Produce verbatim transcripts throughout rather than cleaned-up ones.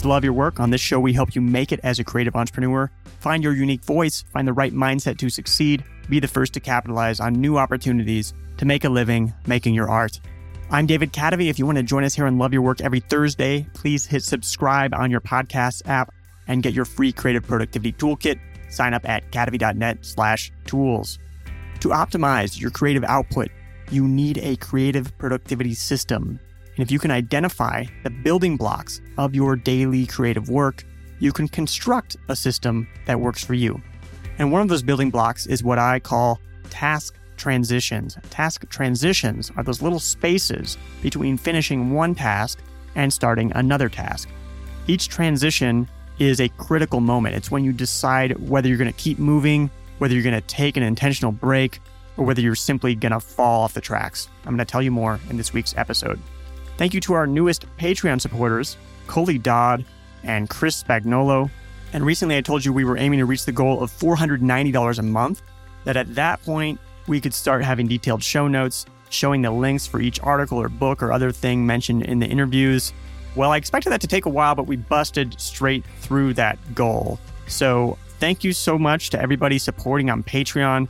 to Love Your Work. On this show, we help you make it as a creative entrepreneur, find your unique voice, find the right mindset to succeed, be the first to capitalize on new opportunities to make a living making your art. I'm David Kadavy. If you want to join us here on Love Your Work every Thursday, please hit subscribe on your podcast app and get your free creative productivity toolkit. Sign up at kadavy.net slash tools. To optimize your creative output, you need a creative productivity system. And if you can identify the building blocks of your daily creative work, you can construct a system that works for you. And one of those building blocks is what I call task transitions. Task transitions are those little spaces between finishing one task and starting another task. Each transition is a critical moment. It's when you decide whether you're going to keep moving, whether you're going to take an intentional break, or whether you're simply going to fall off the tracks. I'm going to tell you more in this week's episode. Thank you to our newest Patreon supporters, Coley Dodd and Chris Spagnolo. And recently I told you we were aiming to reach the goal of four hundred ninety dollars a month, that at that point, we could start having detailed show notes, showing the links for each article or book or other thing mentioned in the interviews. Well, I expected that to take a while, but we busted straight through that goal. So thank you so much to everybody supporting on Patreon.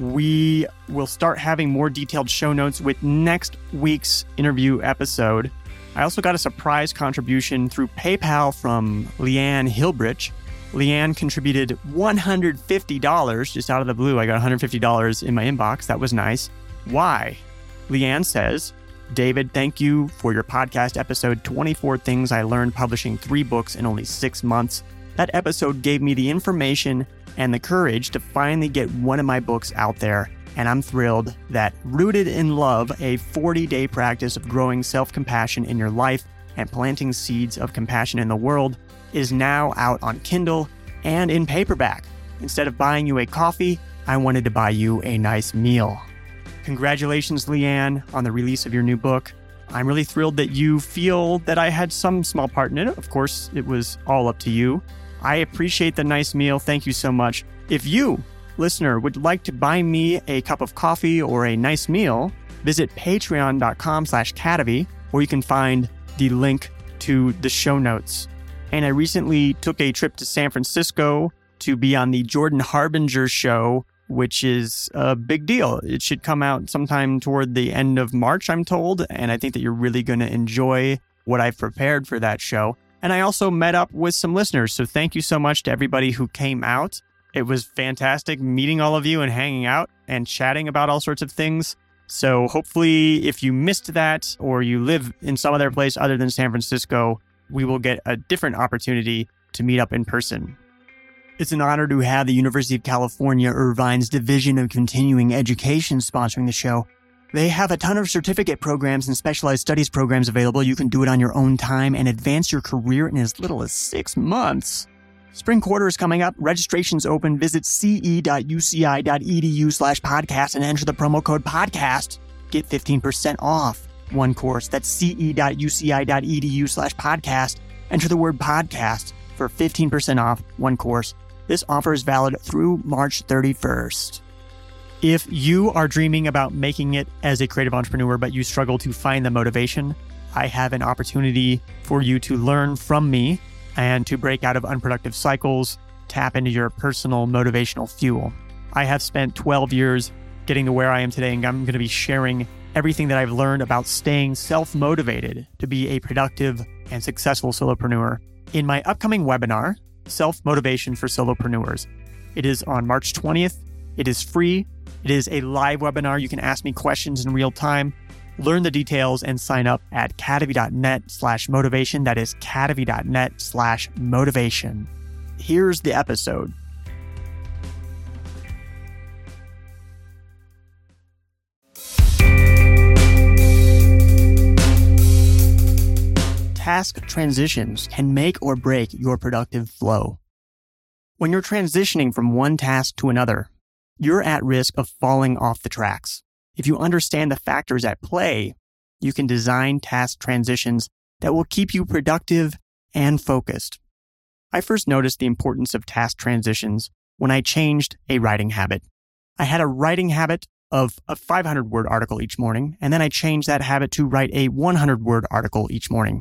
We will start having more detailed show notes with next week's interview episode. I also got a surprise contribution through PayPal from Leanne Hilbrich. Leanne contributed one hundred fifty dollars just out of the blue. I got one hundred fifty dollars in my inbox. That was nice. Why? Leanne says, David, thank you for your podcast episode, twenty-four Things I Learned Publishing Three Books in Only Six Months. That episode gave me the information and the courage to finally get one of my books out there. And I'm thrilled that Rooted in Love, a forty-day practice of growing self-compassion in your life and planting seeds of compassion in the world, is now out on Kindle and in paperback. Instead of buying you a coffee, I wanted to buy you a nice meal. Congratulations, Leanne, on the release of your new book. I'm really thrilled that you feel that I had some small part in it. Of course, it was all up to you. I appreciate the nice meal. Thank you so much. If you, listener, would like to buy me a cup of coffee or a nice meal, visit patreon.com slash Kadavy, or you can find the link to the show notes. And I recently took a trip to San Francisco to be on the Jordan Harbinger show, which is a big deal. It should come out sometime toward the end of March, I'm told, and I think that you're really going to enjoy what I've prepared for that show. And I also met up with some listeners, so thank you so much to everybody who came out. It was fantastic meeting all of you and hanging out and chatting about all sorts of things. So hopefully, if you missed that or you live in some other place other than San Francisco, we will get a different opportunity to meet up in person. It's an honor to have the University of California, Irvine's Division of Continuing Education sponsoring the show. They have a ton of certificate programs and specialized studies programs available. You can do it on your own time and advance your career in as little as six months. Spring quarter is coming up. Registration's open. Visit ce.uci.edu slash podcast and enter the promo code podcast. Get fifteen percent off one course. That's ce.uci.edu slash podcast. Enter the word podcast for fifteen percent off one course. This offer is valid through March thirty-first. If you are dreaming about making it as a creative entrepreneur, but you struggle to find the motivation, I have an opportunity for you to learn from me and to break out of unproductive cycles, tap into your personal motivational fuel. I have spent twelve years getting to where I am today, and I'm going to be sharing everything that I've learned about staying self-motivated to be a productive and successful solopreneur in my upcoming webinar, Self-Motivation for Solopreneurs. It is on March twentieth. It is free. It is a live webinar. You can ask me questions in real time. Learn the details and sign up at kadavy.net slash motivation. That is kadavy.net slash motivation. Here's the episode. Task transitions can make or break your productive flow. When you're transitioning from one task to another, you're at risk of falling off the tracks. If you understand the factors at play, you can design task transitions that will keep you productive and focused. I first noticed the importance of task transitions when I changed a writing habit. I had a writing habit of a five hundred word article each morning, and then I changed that habit to write a one hundred word article each morning.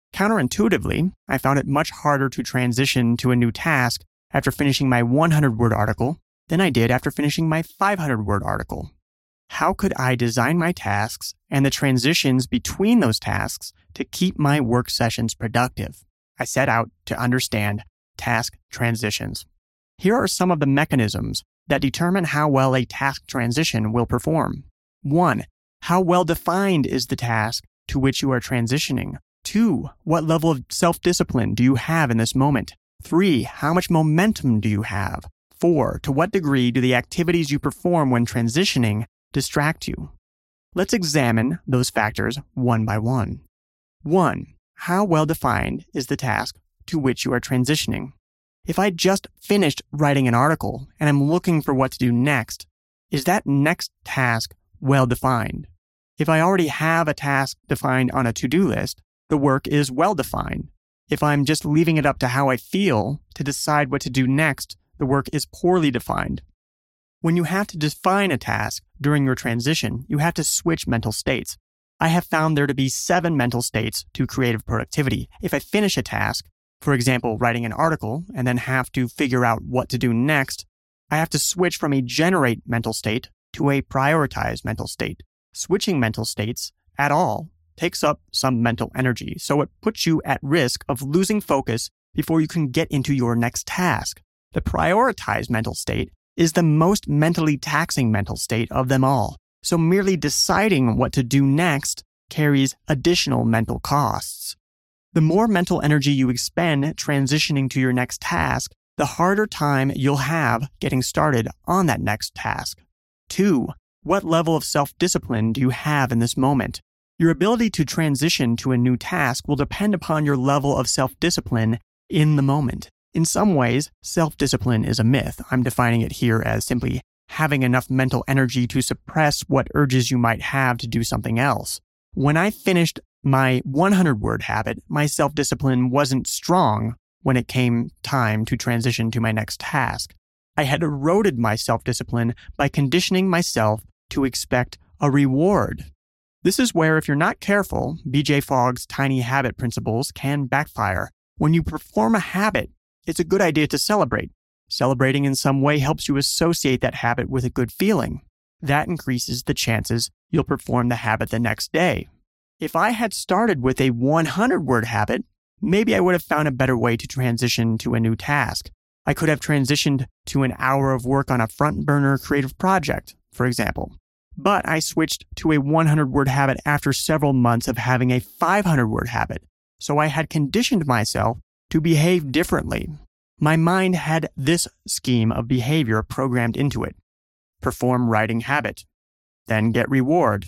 Counterintuitively, I found it much harder to transition to a new task after finishing my one hundred word article than I did after finishing my five hundred word article. How could I design my tasks and the transitions between those tasks to keep my work sessions productive? I set out to understand task transitions. Here are some of the mechanisms that determine how well a task transition will perform. One, how well defined is the task to which you are transitioning? Two, what level of self-discipline do you have in this moment? Three, how much momentum do you have? Four, to what degree do the activities you perform when transitioning distract you? Let's examine those factors one by one. One, how well defined is the task to which you are transitioning? If I just finished writing an article and I'm looking for what to do next, is that next task well defined? If I already have a task defined on a to-do list, the work is well defined. If I'm just leaving it up to how I feel to decide what to do next, the work is poorly defined. When you have to define a task during your transition, you have to switch mental states. I have found there to be seven mental states to creative productivity. If I finish a task, for example, writing an article, and then have to figure out what to do next, I have to switch from a generate mental state to a prioritize mental state. Switching mental states at all takes up some mental energy, so it puts you at risk of losing focus before you can get into your next task. The prioritize mental state is the most mentally taxing mental state of them all, so merely deciding what to do next carries additional mental costs. The more mental energy you expend transitioning to your next task, the harder time you'll have getting started on that next task. Two, what level of self-discipline do you have in this moment? Your ability to transition to a new task will depend upon your level of self-discipline in the moment. In some ways, self-discipline is a myth. I'm defining it here as simply having enough mental energy to suppress what urges you might have to do something else. When I finished my one hundred word habit, my self-discipline wasn't strong when it came time to transition to my next task. I had eroded my self-discipline by conditioning myself to expect a reward. This is where, if you're not careful, B J Fogg's tiny habit principles can backfire. When you perform a habit, it's a good idea to celebrate. Celebrating in some way helps you associate that habit with a good feeling. That increases the chances you'll perform the habit the next day. If I had started with a one hundred word habit, maybe I would have found a better way to transition to a new task. I could have transitioned to an hour of work on a front burner creative project, for example. But I switched to a one hundred word habit after several months of having a five hundred word habit. So I had conditioned myself to behave differently. My mind had this scheme of behavior programmed into it. Perform writing habit. Then get reward.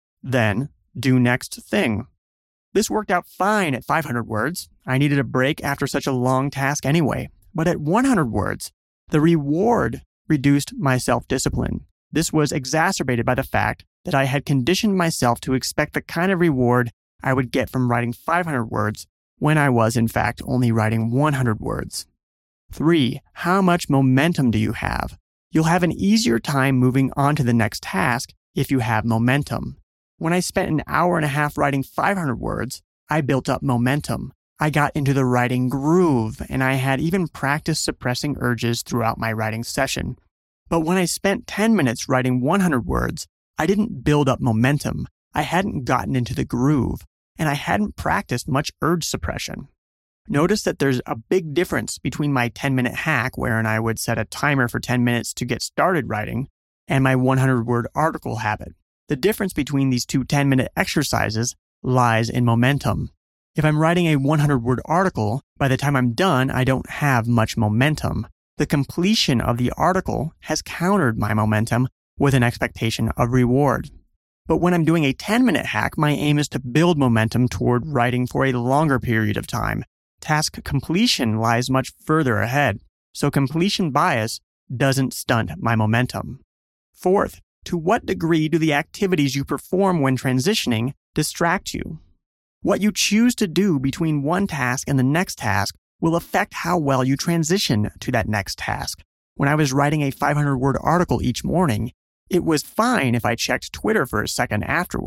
Then do next thing. This worked out fine at five hundred words. I needed a break after such a long task anyway. But at one hundred words, the reward reduced my self-discipline. This was exacerbated by the fact that I had conditioned myself to expect the kind of reward I would get from writing five hundred words when I was, in fact, only writing one hundred words. Three, how much momentum do you have? You'll have an easier time moving on to the next task if you have momentum. When I spent an hour and a half writing five hundred words, I built up momentum. I got into the writing groove, and I had even practiced suppressing urges throughout my writing session. But when I spent ten minutes writing one hundred words, I didn't build up momentum. I hadn't gotten into the groove, and I hadn't practiced much urge suppression. Notice that there's a big difference between my ten-minute hack, wherein I would set a timer for ten minutes to get started writing, and my one hundred word article habit. The difference between these two ten-minute exercises lies in momentum. If I'm writing a one hundred word article, by the time I'm done, I don't have much momentum. The completion of the article has countered my momentum with an expectation of reward. But when I'm doing a ten-minute hack, my aim is to build momentum toward writing for a longer period of time. Task completion lies much further ahead, so completion bias doesn't stunt my momentum. Fourth, to what degree do the activities you perform when transitioning distract you? What you choose to do between one task and the next task will affect how well you transition to that next task. When I was writing a five hundred word article each morning, it was fine if I checked Twitter for a second afterward.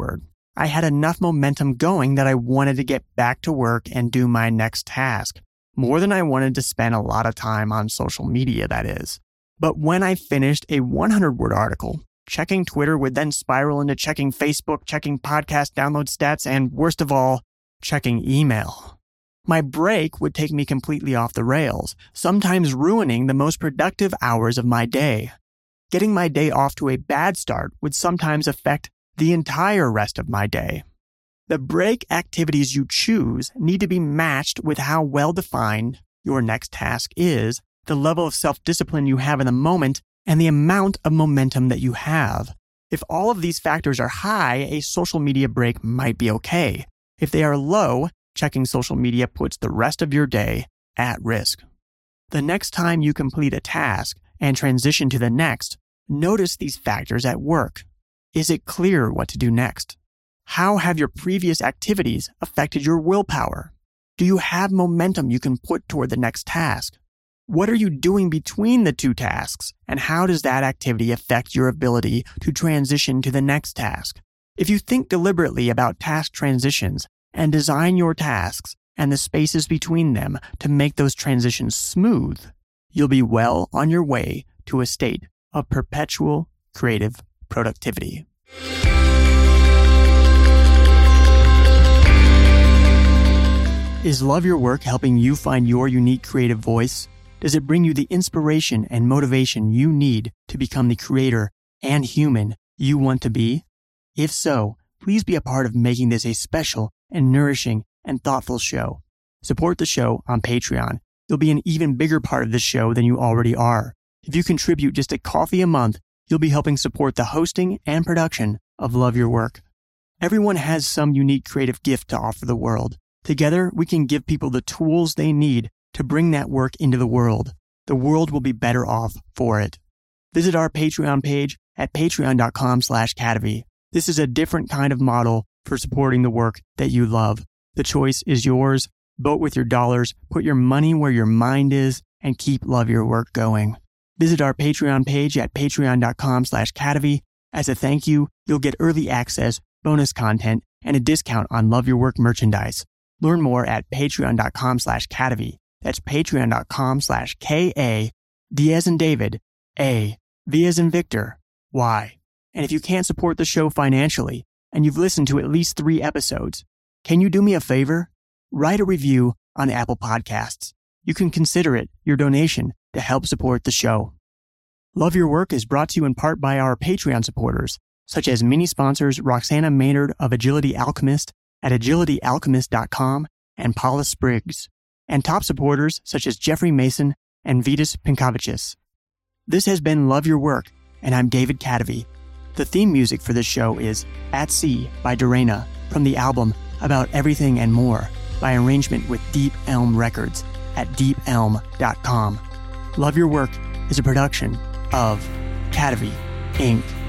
I had enough momentum going that I wanted to get back to work and do my next task, more than I wanted to spend a lot of time on social media, that is. But when I finished a one hundred word article, checking Twitter would then spiral into checking Facebook, checking podcast download stats, and worst of all, checking email. My break would take me completely off the rails, sometimes ruining the most productive hours of my day. Getting my day off to a bad start would sometimes affect the entire rest of my day. The break activities you choose need to be matched with how well-defined your next task is, the level of self-discipline you have in the moment, and the amount of momentum that you have. If all of these factors are high, a social media break might be okay. If they are low, checking social media puts the rest of your day at risk. The next time you complete a task and transition to the next, notice these factors at work. Is it clear what to do next? How have your previous activities affected your willpower? Do you have momentum you can put toward the next task? What are you doing between the two tasks, and how does that activity affect your ability to transition to the next task? If you think deliberately about task transitions and design your tasks and the spaces between them to make those transitions smooth, you'll be well on your way to a state of perpetual creative productivity. Is Love Your Work helping you find your unique creative voice? Does it bring you the inspiration and motivation you need to become the creator and human you want to be? If so, please be a part of making this a special and nourishing and thoughtful show. Support the show on Patreon. You'll be an even bigger part of this show than you already are. If you contribute just a coffee a month, you'll be helping support the hosting and production of Love Your Work. Everyone has some unique creative gift to offer the world. Together, we can give people the tools they need to bring that work into the world. The world will be better off for it. Visit our Patreon page at patreon.com slash Cadavy. This is a different kind of model for supporting the work that you love. The choice is yours. Vote with your dollars, put your money where your mind is, and keep Love Your Work going. Visit our Patreon page at patreon.com slash Cadavy. As a thank you, you'll get early access, bonus content, and a discount on Love Your Work merchandise. Learn more at patreon.com slash Cadavy. That's patreon.com slash K-A, D as in David, A, V as in Victor, Y. And if you can't support the show financially, and you've listened to at least three episodes, can you do me a favor? Write a review on Apple Podcasts. You can consider it your donation to help support the show. Love Your Work is brought to you in part by our Patreon supporters, such as mini sponsors Roxana Maynard of Agility Alchemist at agility alchemist dot com and Paula Spriggs, and top supporters such as Jeffrey Mason and Vitas Pinkovicius. This has been Love Your Work, and I'm David Cadavy. The theme music for this show is At Sea by Dorena from the album About Everything and More by arrangement with Deep Elm Records at deep elm dot com. Love Your Work is a production of Cadavy, Incorporated